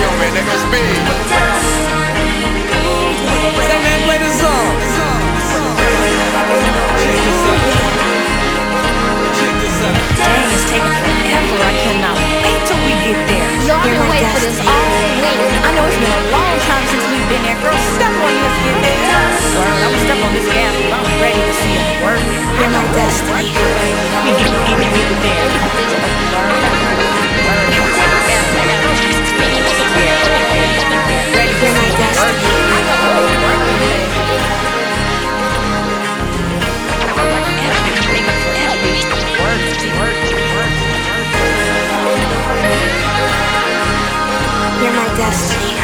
Yo, man, nigga, speed. Say, man, play the song. Check this out. Check this out. Dang, it's taking forever. I cannot wait till we get there. Y'all been waiting for this all week. I know it's been a long time since we've been there. Girl, step on this, get there. Word, I'm gonna step on this gas. I'm ready to see it work. You're my destiny. We get there. You're my destiny. You're my destiny.